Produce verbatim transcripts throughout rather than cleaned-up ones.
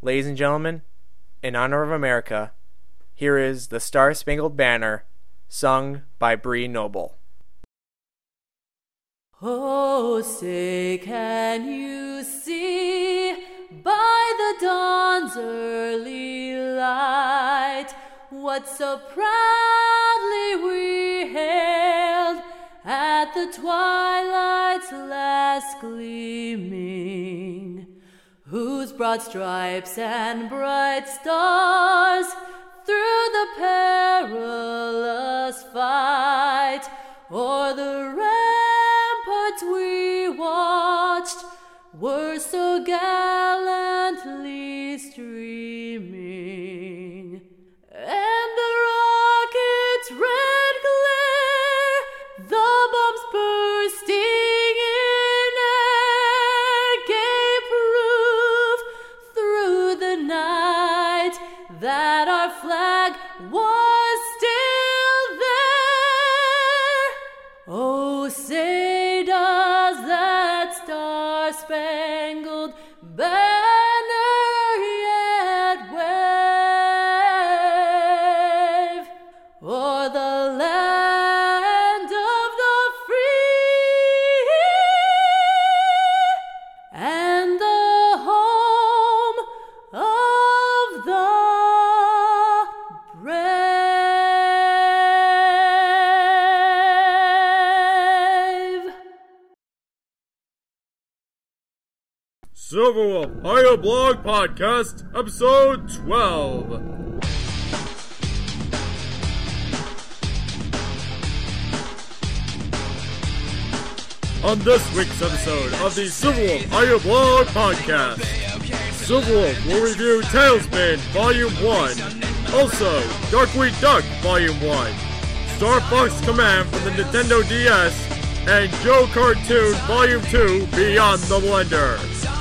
Ladies and gentlemen, in honor of America, here is the Star-Spangled Banner, sung by Bree Noble. Oh, say can you see by the dawn's early light what so proudly we hailed at the twilight's last gleaming, whose broad stripes and bright stars through the perilous fight o'er the ramparts we watched were so gallantly streaming, and the rocket's red glare, the bombs bursting in air, gave proof through the night that our flag was still there. Oh, say does that star-spangled banner yet wave o'er the land of the free and the home of the brave. Silverwolf Audio Blog Podcast, Episode twelve. On this week's episode of the Silverwolf Audio Blog Podcast, Silverwolf will review Tailspin Volume one, also Darkwing Duck Volume one, Star Fox Command from the Nintendo D S, and Joe Cartoon Volume two Beyond the Blender.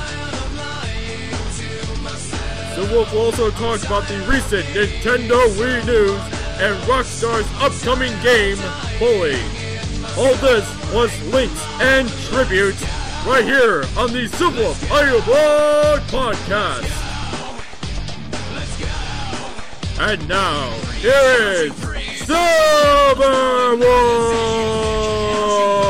Silverwolf will also talk about the recent Nintendo Wii news and Rockstar's upcoming game, Bully. All this plus links and tributes right here on the Silverwolf Audio Blog Podcast. And now, here is Silverwolf!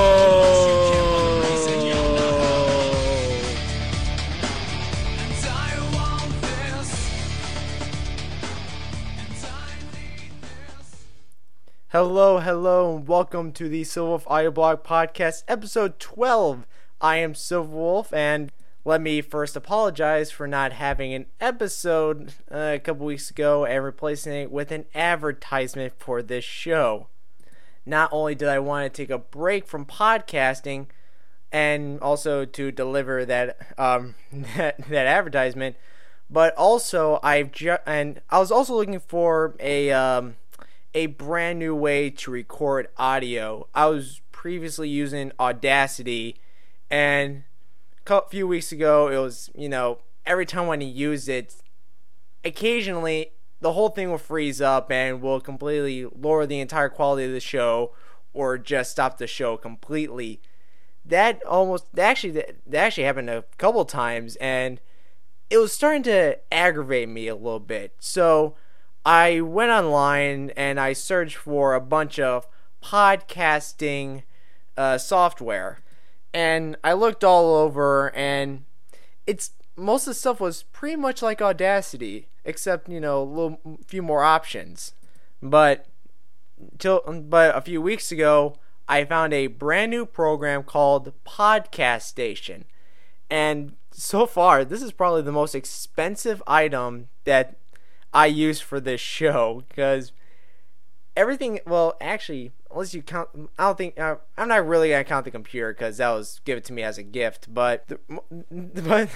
Hello, hello, and welcome to the Silverwolf Audio Blog Podcast, Episode twelve. I am Silverwolf, and let me first apologize for not having an episode uh, a couple weeks ago and replacing it with an advertisement for this show. Not only did I want to take a break from podcasting and also to deliver that um that, that advertisement, but also I've ju- and I was also looking for a um a brand new way to record audio. I was previously using Audacity, and a few weeks ago it was, you know, every time when you use it, occasionally the whole thing will freeze up and will completely lower the entire quality of the show or just stop the show completely. That almost that actually that actually happened a couple times, and it was starting to aggravate me a little bit. So I went online and I searched for a bunch of podcasting uh, software, and I looked all over, and it's most of the stuff was pretty much like Audacity, except, you know, a little few more options. But till but a few weeks ago, I found a brand new program called Podcast Station, and so far this is probably the most expensive item that I use for this show, because everything, well, actually, unless you count, I don't think, uh, I'm not really going to count the computer, because that was given to me as a gift, but, but,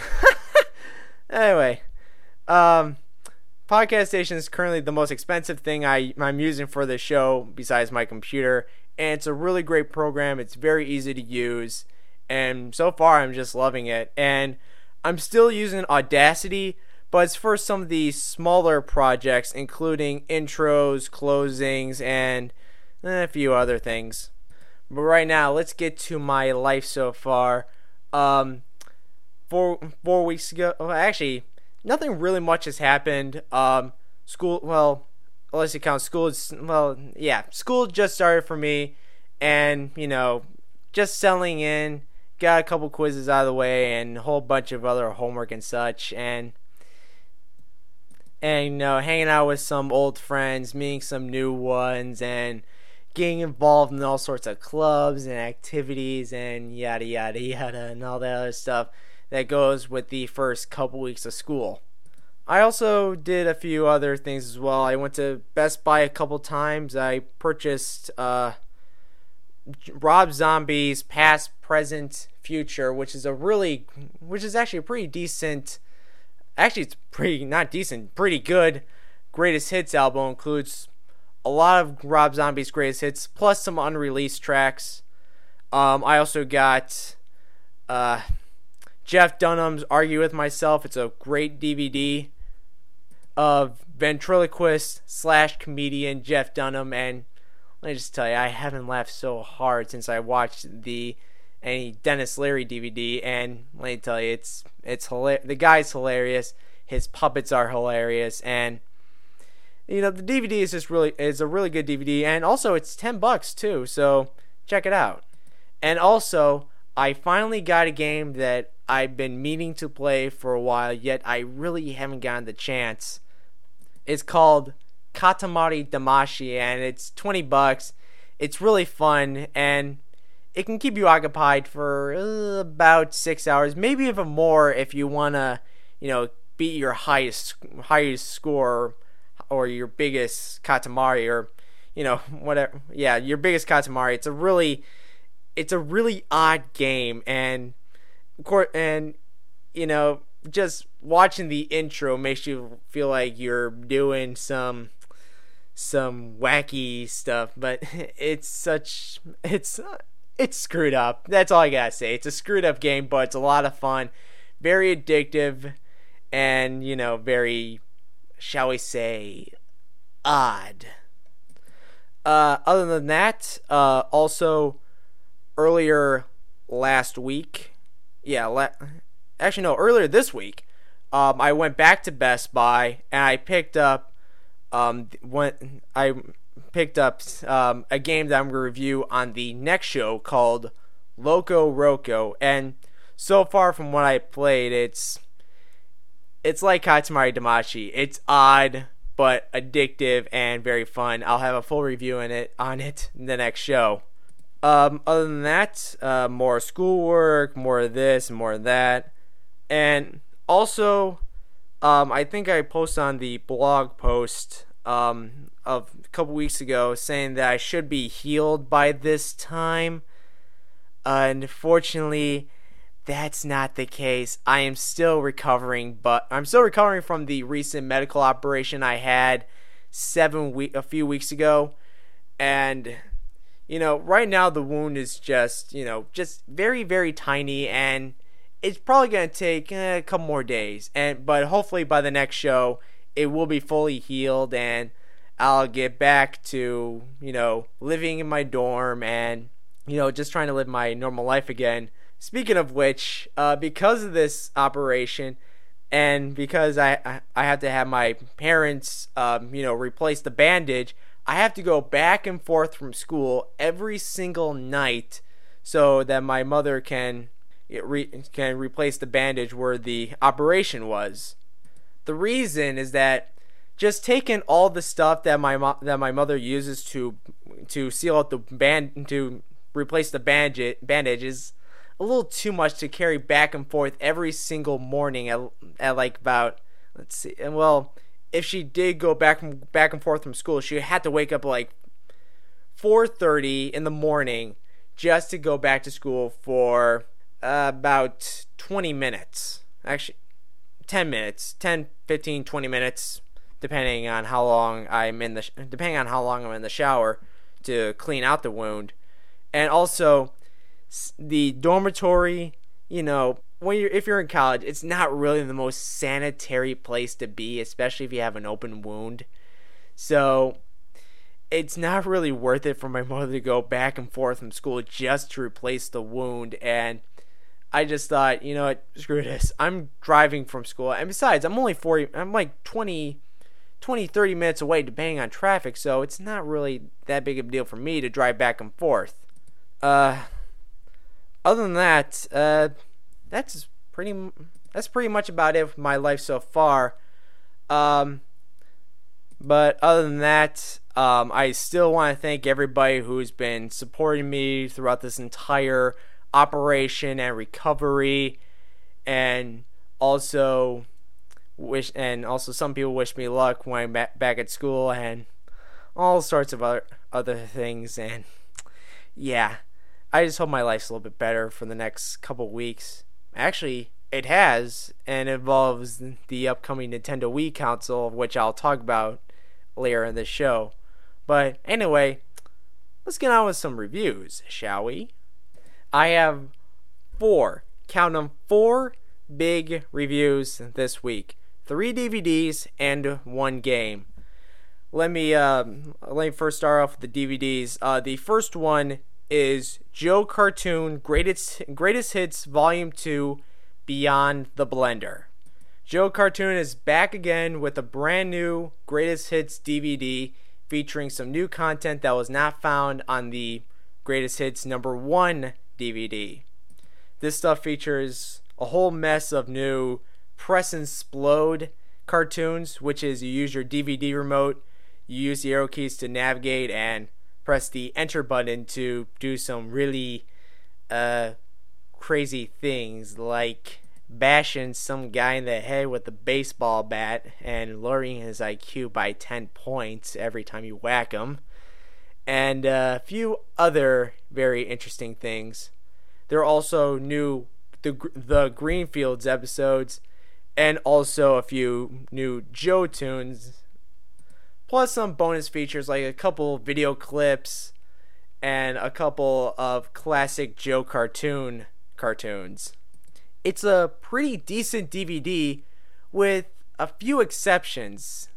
anyway, um, Podcast Station is currently the most expensive thing I, I'm using for this show, besides my computer, and it's a really great program. It's very easy to use, and so far, I'm just loving it, and I'm still using Audacity, but it's for some of the smaller projects, including intros, closings, and a few other things. But right now, let's get to my life so far. Um, four four weeks ago, well, actually, nothing really much has happened. Um, school, well, unless you count school, it's, well, yeah, school just started for me, and, you know, just settling in, got a couple quizzes out of the way, and a whole bunch of other homework and such, and, and, you know, hanging out with some old friends, meeting some new ones, and getting involved in all sorts of clubs and activities, and yada, yada, yada, and all that other stuff that goes with the first couple weeks of school. I also did a few other things as well. I went to Best Buy a couple times. I purchased uh, Rob Zombie's Past, Present, Future, which is a really, which is actually a pretty decent, actually it's pretty, not decent, pretty good Greatest Hits album. Includes a lot of Rob Zombie's greatest hits, plus some unreleased tracks. Um, I also got uh, Jeff Dunham's Argue With Myself. It's a great D V D of ventriloquist slash comedian Jeff Dunham, and let me just tell you, I haven't laughed so hard since I watched the any Dennis Leary D V D, and let me tell you, it's it's hilarious. The guy's hilarious. His puppets are hilarious, and you know, the D V D is just really, it's a really good D V D, and also it's ten bucks too, so check it out. And also, I finally got a game that I've been meaning to play for a while, yet I really haven't gotten the chance. It's called Katamari Damacy, and it's twenty bucks. It's really fun, and it can keep you occupied for uh, about six hours, maybe even more if you want to, you know, beat your highest highest score, or your biggest Katamari, or, you know, whatever. Yeah, your biggest Katamari. It's a really, it's a really odd game, and, of course, and, you know, just watching the intro makes you feel like you're doing some, some wacky stuff, but it's such, it's, it's screwed up. That's all I gotta say. It's a screwed up game, but it's a lot of fun, very addictive, and, you know, very, shall we say, odd. Uh, other than that, uh, also earlier last week, yeah, la- actually no, earlier this week, um, I went back to Best Buy and I picked up, um, when I picked up um, a game that I'm gonna review on the next show called Loco Roco, and so far from what I played, it's It's like Katamari Damacy. It's odd, but addictive and very fun. I'll have a full review in it on it in the next show. Um, other than that, uh, more schoolwork, more of this, more of that. And also, um, I think I posted on the blog post um, of a couple weeks ago saying that I should be healed by this time. Uh, unfortunately, that's not the case. I am still recovering, but I'm still recovering from the recent medical operation I had seven week a few weeks ago, and you know, right now the wound is just, you know, just very very tiny, and it's probably gonna take eh, a couple more days, and but hopefully by the next show it will be fully healed, and I'll get back to, you know, living in my dorm and, you know, just trying to live my normal life again. Speaking of which, uh, because of this operation, and because I I have to have my parents, um, you know, replace the bandage, I have to go back and forth from school every single night, so that my mother can re- can replace the bandage where the operation was. The reason is that just taking all the stuff that my mo- that my mother uses to to seal out the band to replace the bandage bandage is a little too much to carry back and forth every single morning at, at like about, let's see, and well, if she did go back and back and forth from school, she had to wake up like four thirty in the morning just to go back to school for uh, about twenty minutes. Actually, ten minutes, ten, fifteen, twenty minutes, depending on how long I'm in the sh- depending on how long I'm in the shower to clean out the wound. And also, the dormitory, you know, when you're if you're in college, it's not really the most sanitary place to be, especially if you have an open wound. So it's not really worth it for my mother to go back and forth from school just to replace the wound. And I just thought, you know what, screw this. I'm driving from school. And besides, I'm only forty, I'm like twenty, twenty, thirty minutes away depending on traffic. So it's not really that big of a deal for me to drive back and forth. Uh, other than that, uh, that's pretty, that's pretty much about it for my life so far. Um, but other than that, um, I still want to thank everybody who's been supporting me throughout this entire operation and recovery, and also wish and also some people wish me luck when I'm back, back at school and all sorts of other other things. And yeah, I just hope my life's a little bit better for the next couple weeks. Actually, it has, and involves the upcoming Nintendo Wii console, which I'll talk about later in the show. But anyway, let's get on with some reviews, shall we? I have four, count them, four big reviews this week. Three D V Ds and one game. Let me um, let me first start off with the D V Ds. Uh, the first one is Joe Cartoon Greatest Greatest Hits Volume two Beyond the Blender. Joe Cartoon is back again with a brand new Greatest Hits D V D featuring some new content that was not found on the Greatest Hits number one D V D. This stuff features a whole mess of new Press and Splode cartoons, which is you use your D V D remote, you use the arrow keys to navigate, and press the enter button to do some really uh, crazy things, like bashing some guy in the head with a baseball bat and lowering his I Q by ten points every time you whack him, and a few other very interesting things. There are also new the the Greenfields episodes, and also a few new Joe tunes, plus some bonus features like a couple video clips and a couple of classic Joe Cartoon cartoons. It's a pretty decent D V D with a few exceptions.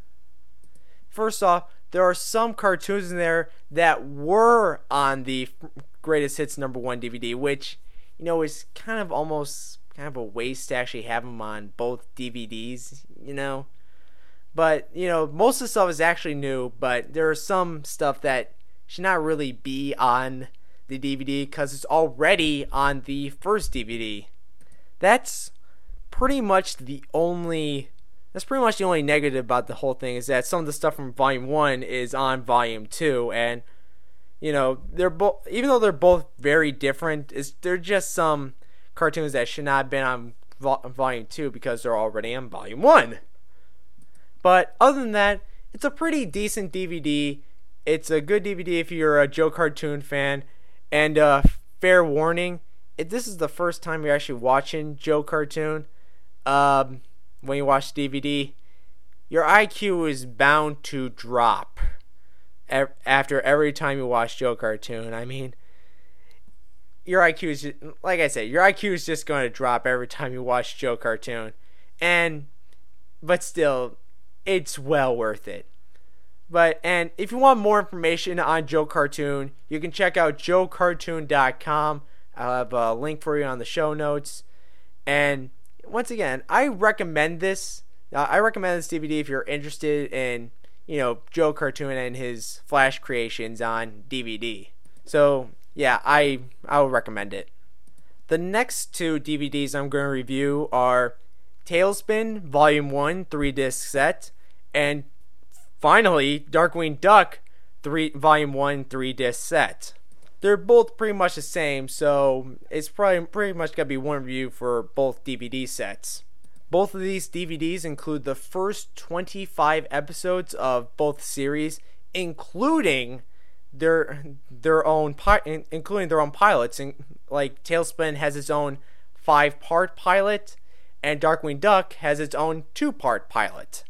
First off, there are some cartoons in there that were on the Greatest Hits number one D V D, which, you know, is kind of almost kind of a waste to actually have them on both D V Ds, you know. But, you know, most of the stuff is actually new, but there are some stuff that should not really be on the D V D because it's already on the first D V D. That's pretty much the only that's pretty much the only negative about the whole thing, is that some of the stuff from Volume one is on Volume two, and you know, they're both, even though they're both very different, is they're just some cartoons that should not have been on Vol- Volume two because they're already on Volume one. But other than that, it's a pretty decent D V D. It's a good D V D if you're a Joe Cartoon fan. And uh, fair warning, if this is the first time you're actually watching Joe Cartoon, um, when you watch D V D, your I Q is bound to drop e- after every time you watch Joe Cartoon. I mean, your I Q is just, like I said, your I Q is just going to drop every time you watch Joe Cartoon. And, but still, it's well worth it. But, and if you want more information on Joe Cartoon, you can check out joe cartoon dot com. I'll have a link for you on the show notes. And once again, I recommend this. Uh, I recommend this D V D if you're interested in, you know, Joe Cartoon and his Flash creations on D V D. So, yeah, I I would recommend it. The next two D V Ds I'm going to review are TaleSpin Volume one three disc set, and finally Darkwing Duck three Volume one three disc set. They're both pretty much the same, so it's probably pretty much going to be one review for both D V D sets. Both of these D V Ds include the first twenty-five episodes of both series, including their their own pi- including their own pilots. And like TaleSpin has its own five-part pilot, and Darkwing Duck has its own two-part pilot.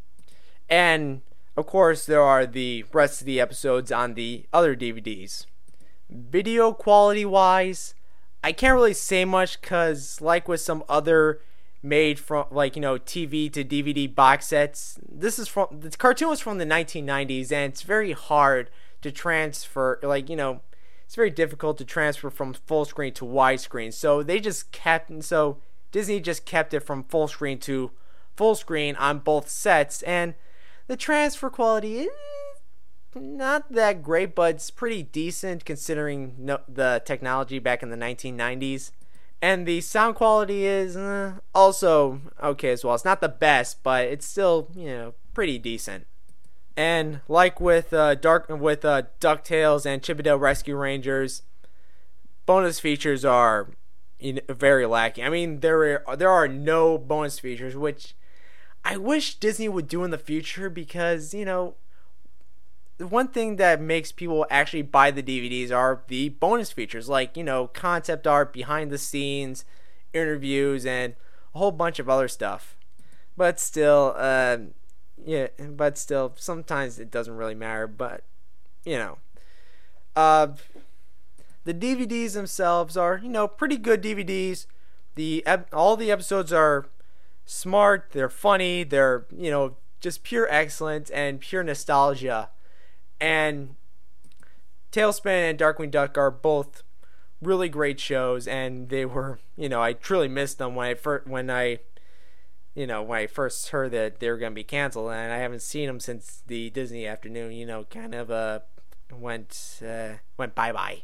And of course, there are the rest of the episodes on the other D V Ds. Video quality wise, I can't really say much because, like with some other made from, like, you know, T V to D V D box sets, this is from, the cartoon was from the nineteen nineties, and it's very hard to transfer, like, you know, it's very difficult to transfer from full screen to widescreen. So they just kept so Disney just kept it from full screen to full screen on both sets, and the transfer quality is not that great, but it's pretty decent considering no, the technology back in the nineteen nineties. And the sound quality is uh, also okay as well. It's not the best, but it's still, you know, pretty decent. And like with uh, Dark with uh, DuckTales and Chip 'n Dale Rescue Rangers, bonus features are you know, very lacking. I mean, there are there are no bonus features, which I wish Disney would do in the future, because you know, the one thing that makes people actually buy the D V Ds are the bonus features, like, you know, concept art, behind the scenes, interviews, and a whole bunch of other stuff. But still, uh, yeah, but still, sometimes it doesn't really matter. But you know, uh, the D V Ds themselves are, you know, pretty good D V Ds. The all the episodes are smart, they're funny, they're, you know, just pure excellence and pure nostalgia. And TaleSpin and Darkwing Duck are both really great shows, and they were, you know, I truly missed them when I first, when I, you know, when I first heard that they were going to be canceled, and I haven't seen them since the Disney afternoon, you know, kind of uh went uh, went bye bye.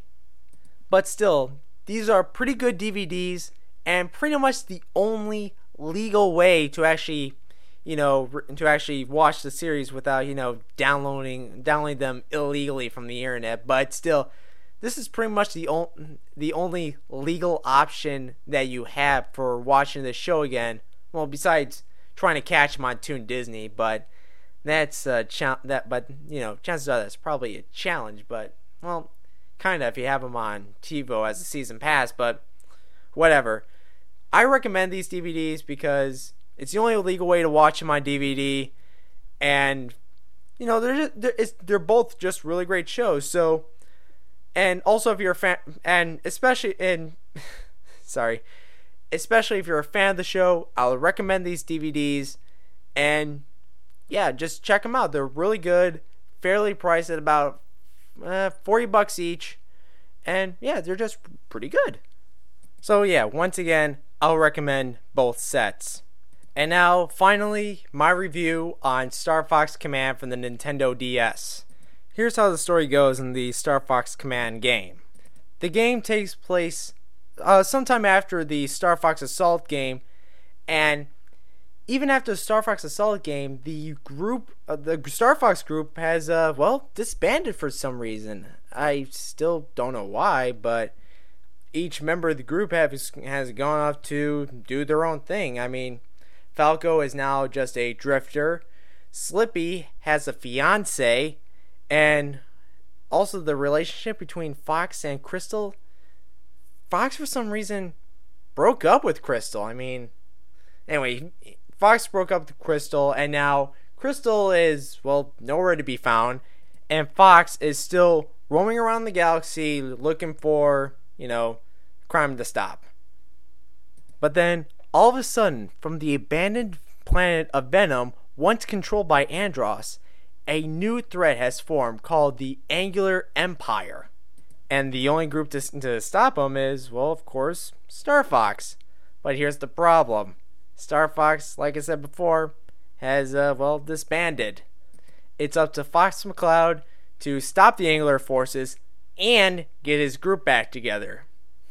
But still, these are pretty good D V Ds, and pretty much the only legal way to actually, you know, to actually watch the series without, you know, downloading downloading them illegally from the internet. But still, this is pretty much the only the only legal option that you have for watching the show again. Well, besides trying to catch them on Toon Disney, but that's uh cha- that. But you know, chances are that's probably a challenge. But well, kind of if you have them on TiVo as a season pass. But whatever. I recommend these D V Ds because it's the only legal way to watch them on D V D, and you know they're just, they're, it's, they're both just really great shows. So, and also if you're a fan, and especially in, sorry, especially if you're a fan of the show, I'll recommend these D V Ds, and yeah, just check them out. They're really good, fairly priced at about uh, forty bucks each, and yeah, they're just pretty good. So yeah, once again, I'll recommend both sets. And now, finally, my review on Star Fox Command from the Nintendo D S. Here's how the story goes in the Star Fox Command game. The game takes place uh, sometime after the Star Fox Assault game, and even after the Star Fox Assault game, the group, uh, the Star Fox group has, uh, well, disbanded for some reason. I still don't know why, but each member of the group have, has gone off to do their own thing. I mean, Falco is now just a drifter. Slippy has a fiance, and also the relationship between Fox and Crystal. Fox, for some reason, broke up with Crystal. I mean, anyway, Fox broke up with Crystal, and now Crystal is, well, nowhere to be found, and Fox is still roaming around the galaxy looking for, you know, crime to stop. But then, all of a sudden, from the abandoned planet of Venom, once controlled by Andross, a new threat has formed called the Angular Empire. And the only group to, to stop them is, well, of course, Star Fox. But here's the problem. Star Fox, like I said before, has, uh, well, disbanded. It's up to Fox McCloud to stop the Angular forces and get his group back together.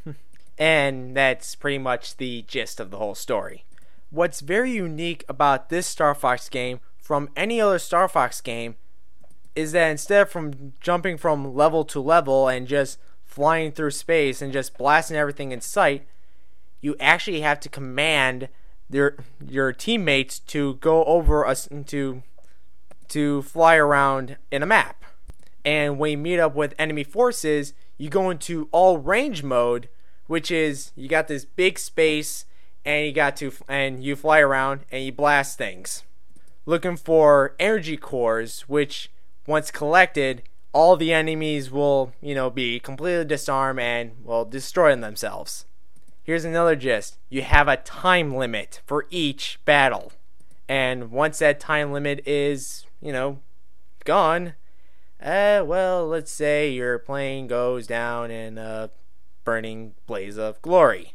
And that's pretty much the gist of the whole story. What's very unique about this Star Fox game from any other Star Fox game is that instead of from jumping from level to level and just flying through space and just blasting everything in sight, you actually have to command your your teammates to go over us to to fly around in a map. And when you meet up with enemy forces, you go into all range mode, which is you got this big space and you got to and you fly around and you blast things, looking for energy cores, which once collected, all the enemies will, you know, be completely disarmed and will destroy themselves. Here's another gist. You have a time limit for each battle. And once that time limit is, you know, gone, Uh, well, let's say your plane goes down in a burning blaze of glory.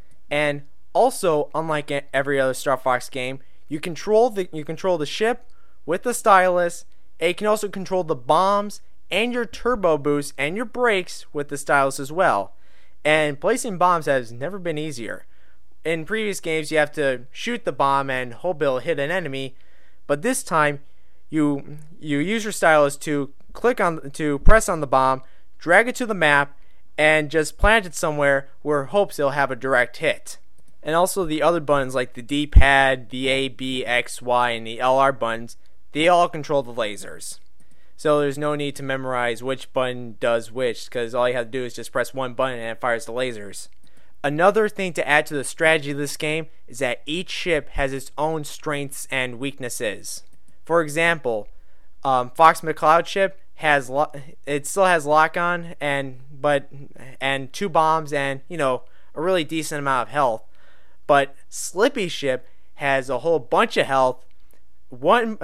And also, unlike every other Star Fox game, you control the you control the ship with the stylus, and you can also control the bombs and your turbo boost and your brakes with the stylus as well. And placing bombs has never been easier. In previous games, you have to shoot the bomb and hope it'll hit an enemy, but this time, you you use your stylus to click on to press on the bomb, drag it to the map, and just plant it somewhere where hopes it'll have a direct hit. And also the other buttons like the D-pad, the A, B, X, Y, and the L R buttons, they all control the lasers. So there's no need to memorize which button does which, because all you have to do is just press one button and it fires the lasers. Another thing to add to the strategy of this game is that each ship has its own strengths and weaknesses. For example, um, Fox McCloud ship has lo- it still has lock-on and but and two bombs and you know a really decent amount of health. But Slippy ship has a whole bunch of health. One,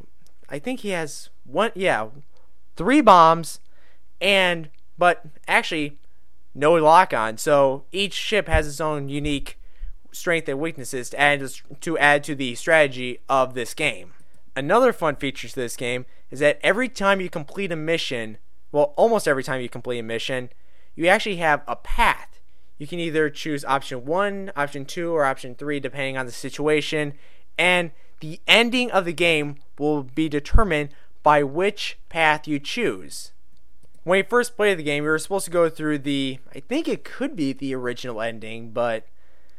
I think he has one, yeah, three bombs, and but actually no lock-on. So each ship has its own unique strength and weaknesses to add to add to the strategy of this game. Another fun feature to this game is that every time you complete a mission, well, almost every time you complete a mission, you actually have a path. You can either choose option one, option two, or option three, depending on the situation, and the ending of the game will be determined by which path you choose. When you first played the game, you were supposed to go through the, I think it could be the original ending, but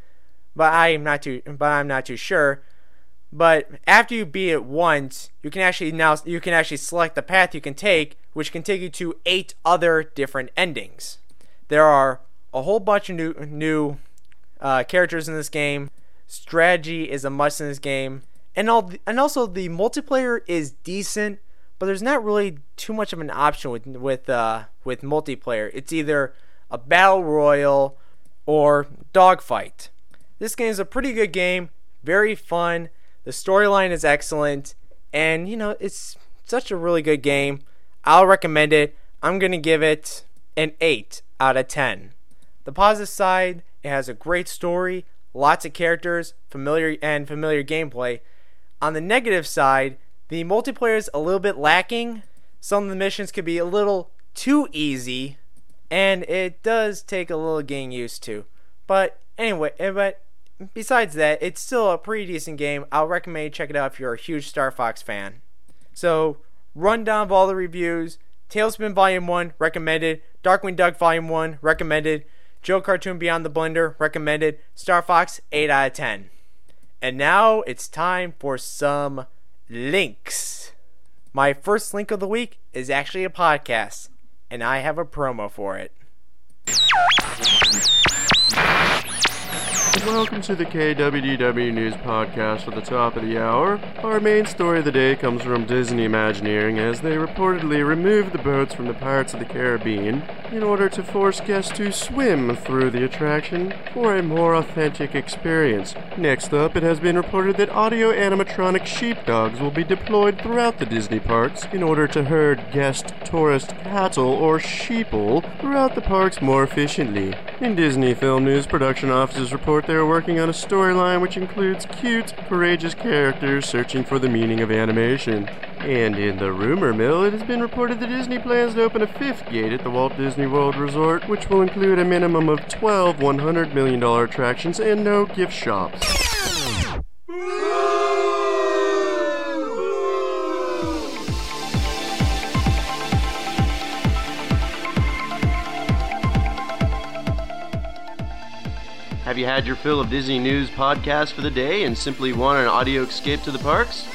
but I'm not too, but I'm not too sure. But after you beat it once, you can actually now you can actually select the path you can take, which can take you to eight other different endings. There are a whole bunch of new new uh, characters in this game. Strategy is a must in this game, and all the, and also the multiplayer is decent, but there's not really too much of an option with with uh, with multiplayer. It's either a battle royal or dogfight. This game is a pretty good game, very fun. The storyline is excellent, and you know it's such a really good game. I'll recommend it. I'm gonna give it an eight out of ten. The positive side, it has a great story, lots of characters, familiar and familiar gameplay. On the negative side, the multiplayer is a little bit lacking. Some of the missions could be a little too easy, and it does take a little getting used to. But anyway, but besides that, it's still a pretty decent game. I'll recommend you check it out if you're a huge Star Fox fan. So, rundown of all the reviews. Tailspin Volume one, recommended. Darkwing Duck Volume one, recommended. Joe Cartoon Beyond the Blender, recommended. Star Fox, eight out of ten. And now it's time for some links. My first link of the week is actually a podcast, and I have a promo for it. Welcome to the K W D W News Podcast for the top of the hour. Our main story of the day comes from Disney Imagineering as they reportedly removed the boats from the Pirates of the Caribbean in order to force guests to swim through the attraction for a more authentic experience. Next up, it has been reported that audio animatronic sheepdogs will be deployed throughout the Disney parks in order to herd guest tourist cattle or sheeple throughout the parks more efficiently. In Disney Film News, production offices report they are working on a storyline which includes cute, courageous characters searching for the meaning of animation. And in the rumor mill, it has been reported that Disney plans to open a fifth gate at the Walt Disney World Resort, which will include a minimum of twelve one hundred million dollars attractions and no gift shops. Have you had your fill of Disney News podcasts for the day and simply want an audio escape to the parks?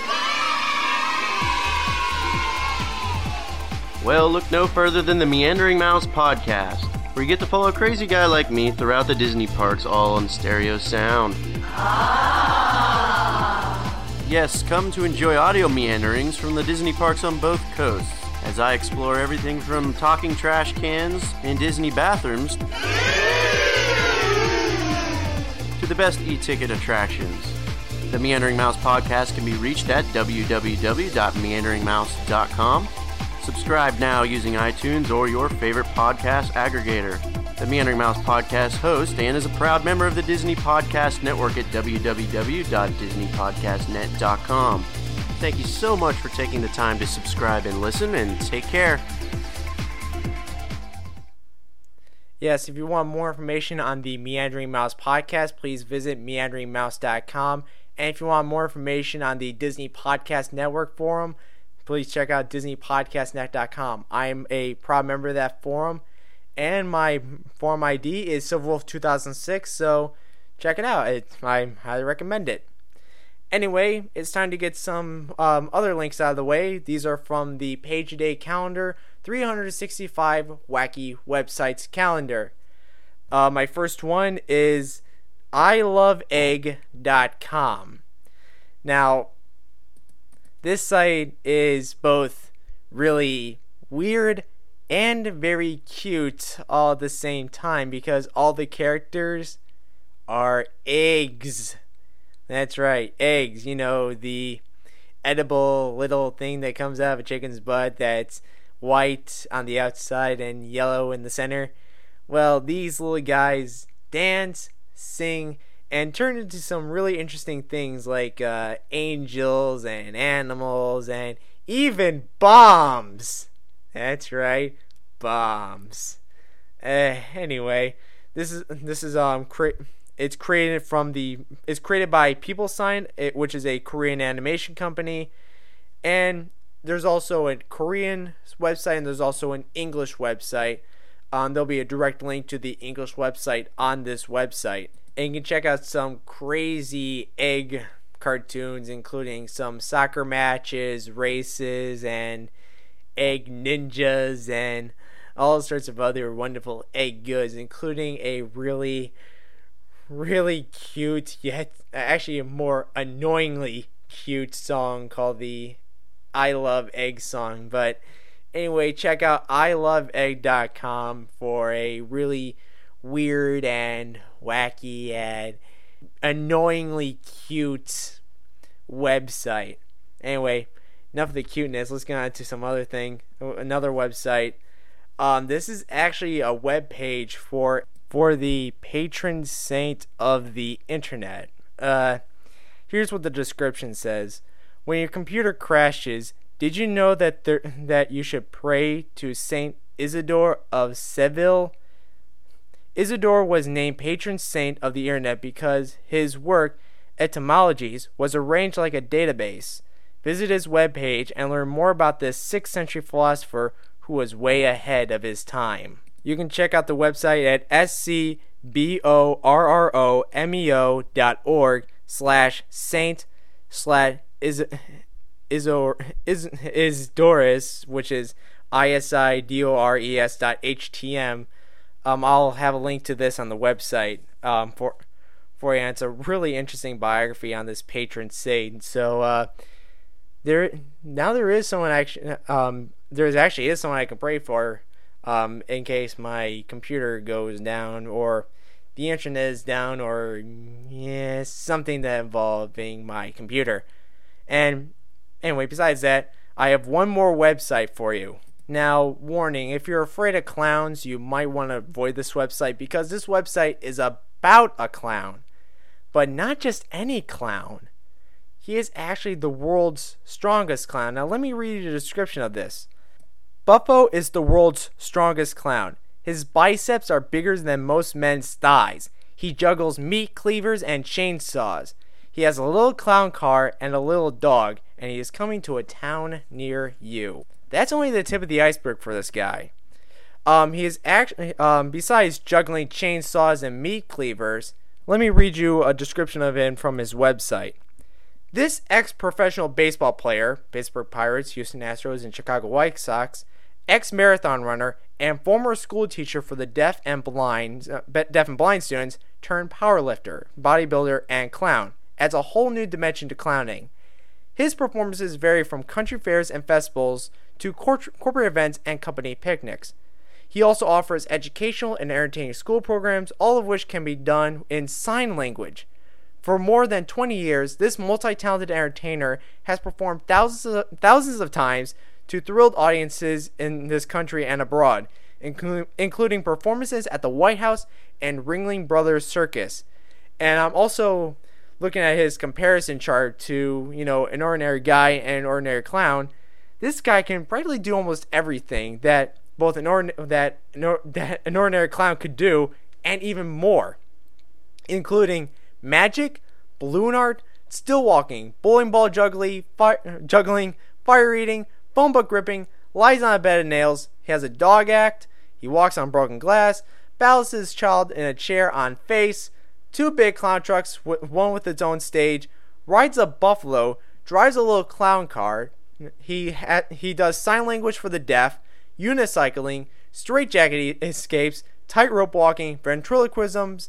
Well, look no further than the Meandering Mouse podcast, where you get to follow a crazy guy like me throughout the Disney parks all on stereo sound. Yes, come to enjoy audio meanderings from the Disney parks on both coasts, as I explore everything from talking trash cans and Disney bathrooms to the best e-ticket attractions. The Meandering Mouse podcast can be reached at w w w dot meandering mouse dot com. Subscribe now using iTunes or your favorite podcast aggregator. The Meandering Mouse podcast host and is a proud member of the Disney Podcast Network at w w w dot disney podcast net dot com. Thank you so much for taking the time to subscribe and listen, and take care. Yes, if you want more information on the Meandering Mouse podcast, please visit meandering mouse dot com. And if you want more information on the Disney Podcast Network forum, please check out disney podcast net dot com. I am a proud member of that forum, and my forum I D is Silverwolf two thousand six, so check it out. It, I highly recommend it. Anyway, it's time to get some um, other links out of the way. These are from the Page a Day Calendar, three hundred sixty-five Wacky Websites Calendar. Uh, my first one is i love egg dot com. Now, this site is both really weird and very cute all at the same time because all the characters are eggs. That's right, eggs. You know, the edible little thing that comes out of a chicken's butt that's white on the outside and yellow in the center. Well, these little guys dance, sing, and turn into some really interesting things like uh, angels and animals and even bombs. That's right, bombs. Uh, anyway, this is this is um. Cra- It's created from the. It's created by PeopleSign, which is a Korean animation company, and there's also a Korean website and there's also an English website. Um, there'll be a direct link to the English website on this website, and you can check out some crazy egg cartoons, including some soccer matches, races, and egg ninjas, and all sorts of other wonderful egg goods, including a really. really cute, yet actually a more annoyingly cute song called the I Love Egg song. But anyway, check out i love egg dot com for a really weird and wacky and annoyingly cute website. Anyway, enough of the cuteness. Let's get on to some other thing. Another website. Um, this is actually a web page for for the patron saint of the internet. Uh, here's what the description says. When your computer crashes, did you know that there, that you should pray to Saint Isidore of Seville? Isidore was named patron saint of the internet because his work, Etymologies, was arranged like a database. Visit his webpage and learn more about this sixth century philosopher who was way ahead of his time. You can check out the website at scborromeo dot org slash saint slash is isor is is Doris, which is I S I D O R E S dot H T M. Um, I'll have a link to this on the website um, for for you. And it's a really interesting biography on this patron saint. So uh, there now there is someone actually um there is actually is someone I can pray for. Um, in case my computer goes down or the internet is down or yeah, something that involving my computer. And anyway, besides that, I have one more website for you. Now, warning, if you're afraid of clowns, you might want to avoid this website because this website is about a clown. But not just any clown. He is actually the world's strongest clown. Now, let me read you the description of this. Buffo is the world's strongest clown. His biceps are bigger than most men's thighs. He juggles meat cleavers and chainsaws. He has a little clown car and a little dog, and he is coming to a town near you. That's only the tip of the iceberg for this guy. Um, he is actually, um, besides juggling chainsaws and meat cleavers, let me read you a description of him from his website. This ex-professional baseball player, Pittsburgh Pirates, Houston Astros, and Chicago White Sox, ex-marathon runner, and former school teacher for the deaf and blind, uh, deaf and blind students, turned powerlifter, bodybuilder, and clown, adds a whole new dimension to clowning. His performances vary from country fairs and festivals to cor- corporate events and company picnics. He also offers educational and entertaining school programs, all of which can be done in sign language. For more than twenty years, this multi-talented entertainer has performed thousands of, thousands of times to thrilled audiences in this country and abroad, inclu- including performances at the White House and Ringling Brothers Circus. And I'm also looking at his comparison chart to, you know, an ordinary guy and an ordinary clown. This guy can practically do almost everything that both an, ordin- that, an, that an ordinary clown could do, and even more, including magic, balloon art, still walking, bowling ball juggling, fire, juggling, fire eating, phone book gripping, lies on a bed of nails. He has a dog act. He walks on broken glass, balances his child in a chair on face, two big clown trucks, one with its own stage, rides a buffalo, drives a little clown car. He ha- he does sign language for the deaf, unicycling, straitjacket escapes, tightrope walking, ventriloquisms.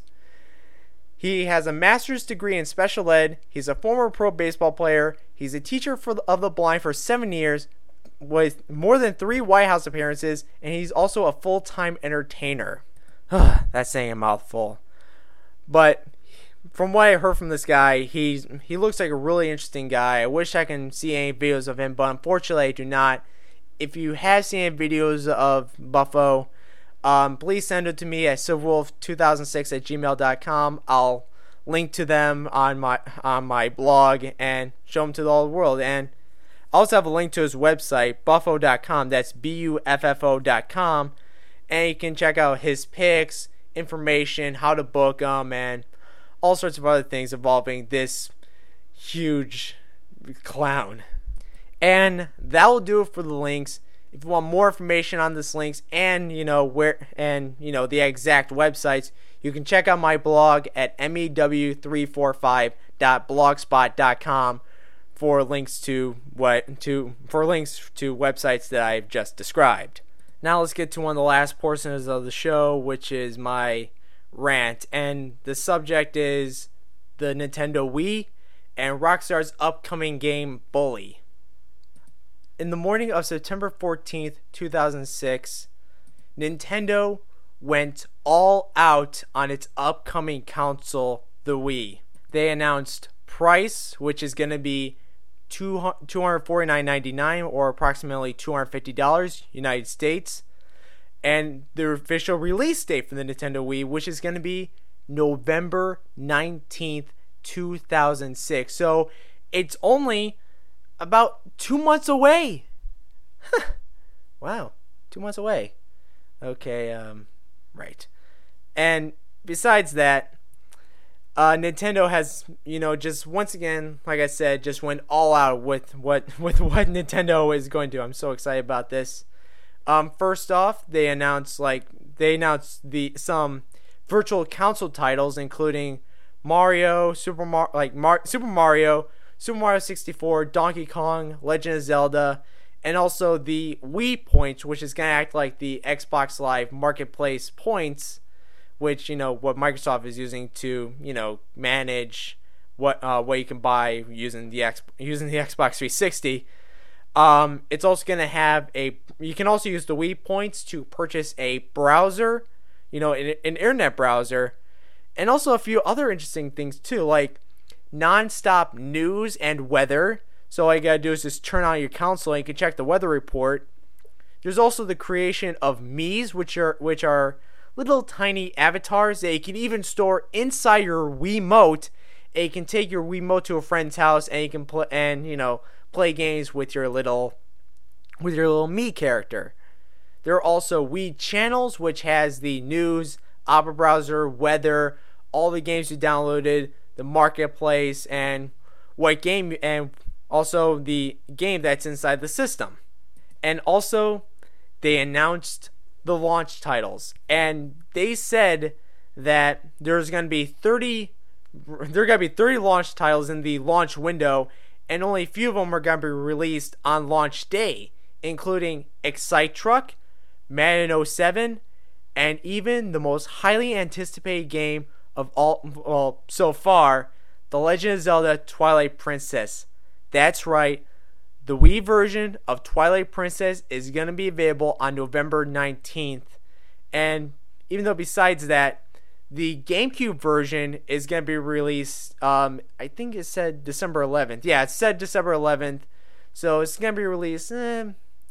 He has a master's degree in special ed. He's a former pro baseball player. He's a teacher for the, of the blind for seven years with more than three White House appearances, and he's also a full-time entertainer. That's saying a mouthful. But from what I heard from this guy, he's he looks like a really interesting guy. I wish I can see any videos of him, but unfortunately I do not. If you have seen any videos of Buffo, Um, please send it to me at silverwolf two thousand six at gmail dot com. I'll link to them on my on my blog and show them to all the world. And I also have a link to his website, buffo dot com. That's B U F F O dot com. And you can check out his pics, information, how to book them, and all sorts of other things involving this huge clown. And that will do it for the links. If you want more information on this links and, you know, where and, you know, the exact websites, you can check out my blog at mew three forty-five dot blogspot dot com for links to what to for links to websites that I've just described. Now let's get to one of the last portions of the show, which is my rant, and the subject is the Nintendo Wii and Rockstar's upcoming game Bully. In the morning of September fourteenth, two thousand six, Nintendo went all out on its upcoming console, the Wii. They announced price, which is going to be two hundred forty-nine dollars and ninety-nine cents or approximately two hundred fifty dollars United States, and their official release date for the Nintendo Wii, which is going to be November nineteenth, two thousand six. So it's only about two months away. Wow, two months away. Okay, um, right. And besides that, uh, Nintendo has, you know, just once again, like I said, just went all out with what with what Nintendo is going to do. I'm so excited about this. Um, first off, they announced like they announced the some virtual console titles, including Mario, Super Mar- like Mar- Super Mario. Super Mario sixty-four, Donkey Kong, Legend of Zelda, and also the Wii Points, which is going to act like the Xbox Live Marketplace points, which, you know, what Microsoft is using to, you know, manage what uh, what you can buy using the X using the Xbox three sixty. Um, it's also going to have a, you can also use the Wii Points to purchase a browser, you know, an, an internet browser, and also a few other interesting things too, like non-stop news and weather. So all you gotta do is just turn on your console and you can check the weather report. There's also the creation of Miis, which are which are little tiny avatars that you can even store inside your Wiimote. And you can take your Wiimote to a friend's house and you can play and you know play games with your little with your little Mii character. There are also Wii channels, which has the news, Opera browser, weather, all the games you downloaded, the marketplace, and what game, and also the game that's inside the system. And also, they announced the launch titles, and they said that there's going to be thirty, there are going to be thirty launch titles in the launch window, and only a few of them are going to be released on launch day, including Excite Truck, Madden oh seven, and even the most highly anticipated game of all, well, so far, The Legend of Zelda Twilight Princess. That's right, the Wii version of Twilight Princess is going to be available on November nineteenth. And even though besides that, the GameCube version is going to be released, um, I think it said December eleventh. Yeah, it said December eleventh. So it's going to be released eh,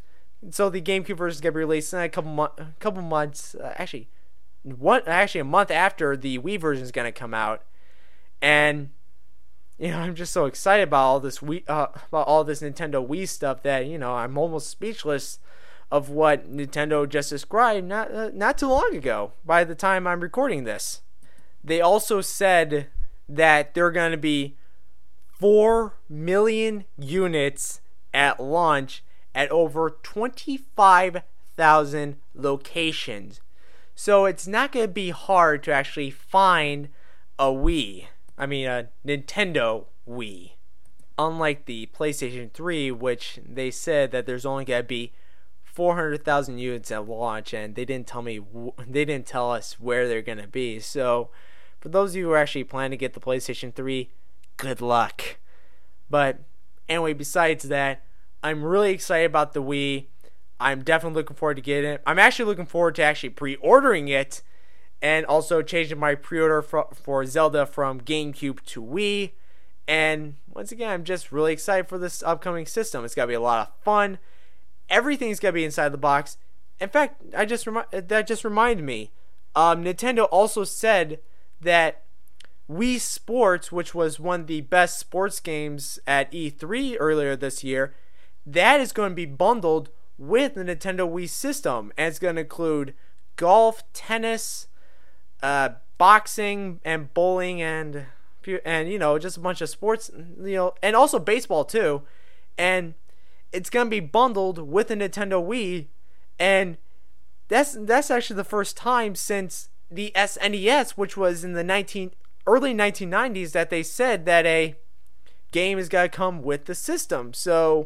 so the GameCube version is gonna be released in a couple mo- couple months. Uh, actually, one actually a month after the Wii version is gonna come out, and you know I'm just so excited about all this Wii, uh, about all this Nintendo Wii stuff that you know I'm almost speechless of what Nintendo just described not uh, not too long ago. By the time I'm recording this, they also said that there are gonna be four million units at launch at over twenty-five thousand locations. So it's not going to be hard to actually find a Wii. I mean, a Nintendo Wii. Unlike the PlayStation three, which they said that there's only going to be four hundred thousand units at launch, and they didn't tell me, they didn't tell us where they're going to be. So for those of you who are actually planning to get the PlayStation three, good luck. But anyway, besides that, I'm really excited about the Wii. I'm definitely looking forward to getting it. I'm actually looking forward to actually pre-ordering it, and also changing my pre-order for, for Zelda from GameCube to Wii. And once again, I'm just really excited for this upcoming system. It's gonna be a lot of fun. Everything's gonna be inside the box. In fact, I just remi- that just reminded me. Um, Nintendo also said that Wii Sports, which was one of the best sports games at E three earlier this year, that is going to be bundled with the Nintendo Wii system, and it's going to include golf, tennis, uh, boxing, and bowling, and and you know just a bunch of sports, you know, and also baseball too. And it's going to be bundled with the Nintendo Wii, and that's that's actually the first time since the S N E S, which was in the nineteen early nineteen nineties, that they said that a game is going to come with the system. So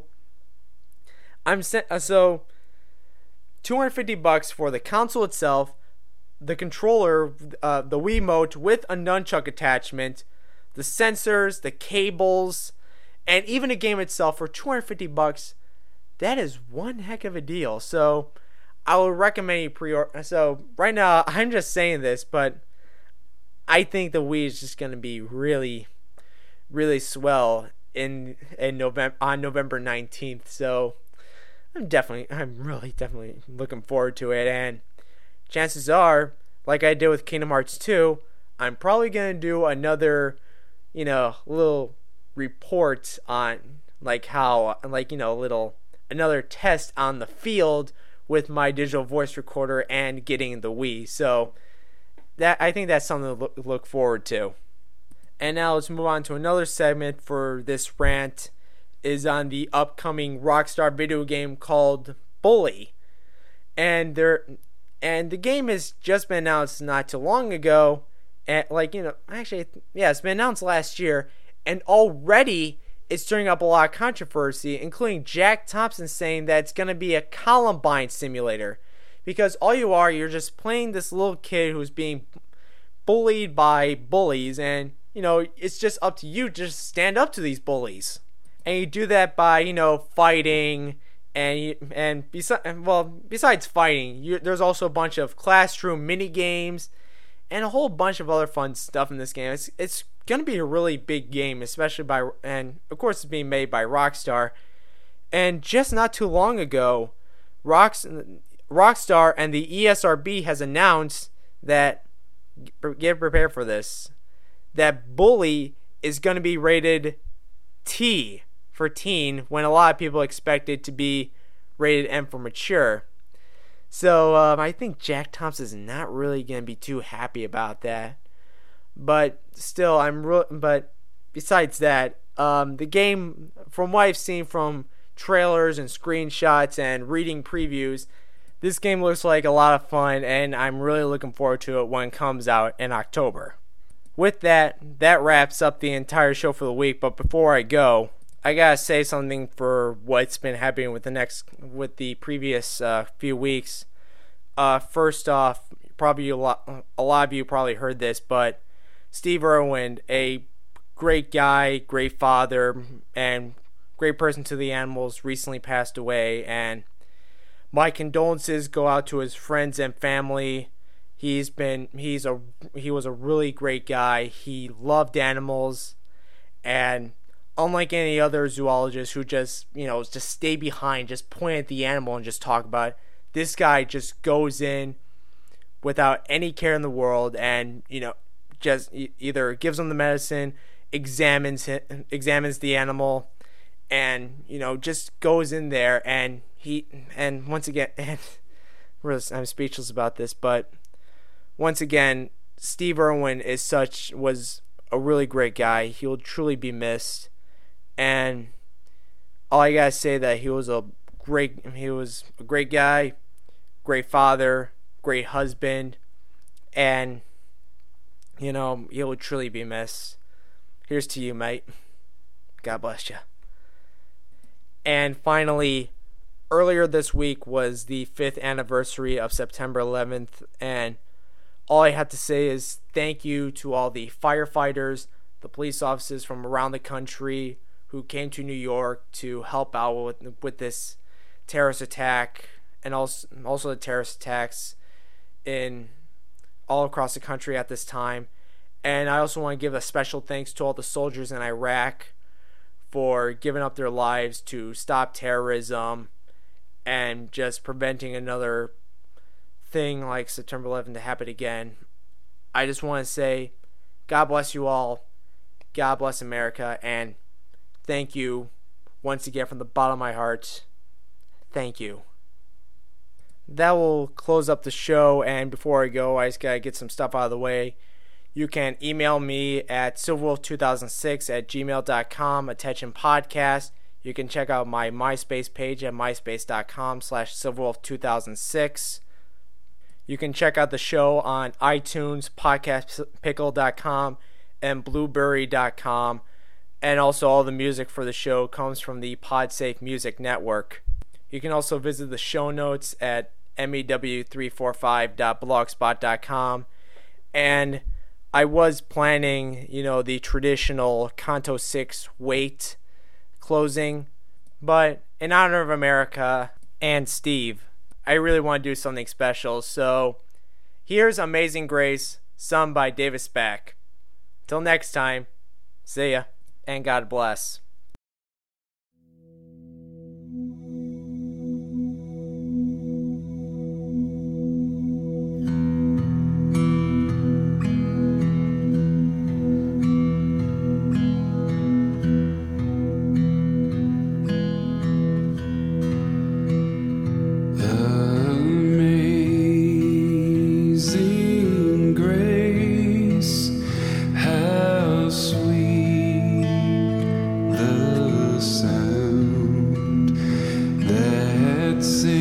I'm so two hundred fifty bucks for the console itself, the controller, uh, the Wiimote with a nunchuck attachment, the sensors, the cables, and even the game itself for two hundred fifty bucks. That is one heck of a deal. So I would recommend you pre-order. So right now I'm just saying this, but I think the Wii is just going to be really, really swell in in November on November nineteenth. So I'm definitely, I'm really definitely looking forward to it. And chances are, like I did with Kingdom Hearts two, I'm probably going to do another, you know, little report on like how, like, you know, a little, another test on the field with my digital voice recorder and getting the Wii. So that, I think that's something to look, look forward to. And now let's move on to another segment for this rant. Is on the upcoming Rockstar video game called Bully. And there and the game has just been announced not too long ago. And like, you know, actually yeah, it's been announced last year, and already it's stirring up a lot of controversy, including Jack Thompson saying that it's going to be a Columbine simulator. Because all you are, you're just playing this little kid who's being bullied by bullies, and, you know, it's just up to you to just stand up to these bullies. And you do that by, you know, fighting, and you, and besides, well, besides fighting, you, there's also a bunch of classroom mini games, and a whole bunch of other fun stuff in this game. It's it's gonna be a really big game, especially by, and of course it's being made by Rockstar. And just not too long ago, Rocks, Rockstar and the E S R B has announced that, get prepared for this, that Bully is gonna be rated T for teen, when a lot of people expect it to be rated M for mature. So um, I think Jack Thompson is not really going to be too happy about that. But still, I'm real. But besides that, um, the game, from what I've seen from trailers and screenshots and reading previews, this game looks like a lot of fun, and I'm really looking forward to it when it comes out in October. With that, that wraps up the entire show for the week. But before I go, I gotta say something for what's been happening with the next, with the previous uh, few weeks. Uh, first off, probably a lot, a lot of you probably heard this, but Steve Irwin, a great guy, great father, and great person to the animals, recently passed away. And my condolences go out to his friends and family. He's been, he's a, he was a really great guy. He loved animals, and unlike any other zoologist who just, you know, just stay behind, just point at the animal and just talk about it, this guy just goes in without any care in the world and, you know, just either gives them the medicine, examines it, examines the animal, and, you know, just goes in there and he, and once again, and I'm speechless about this, but once again, Steve Irwin is such, was a really great guy. He will truly be missed. And all I gotta say that he was a great, he was a great guy, great father, great husband, and, you know, he will truly be missed. Here's to you, mate. God bless you. And finally, earlier this week was the fifth anniversary of September eleventh, and all I have to say is thank you to all the firefighters, the police officers from around the country who came to New York to help out with, with this terrorist attack, and also, also the terrorist attacks in all across the country at this time. And I also want to give a special thanks to all the soldiers in Iraq for giving up their lives to stop terrorism and just preventing another thing like September eleventh to happen again. I just want to say, God bless you all, God bless America, and thank you once again from the bottom of my heart. Thank you. That will close up the show, and before I go, I just gotta get some stuff out of the way. You can email me at silverwolf two thousand six at gmail dot com, attention podcast. You can check out my MySpace page at myspace.com slash silverwolf2006. You can check out the show on iTunes, podcast pickle dot com, and blueberry dot com. And also all the music for the show comes from the PodSafe Music Network. You can also visit the show notes at mew three forty-five dot blogspot dot com. And I was planning, you know, the traditional Canto six wait closing, but in honor of America and Steve, I really want to do something special. So here's Amazing Grace, sung by Davis Beck. Till next time, see ya, and God bless. Let's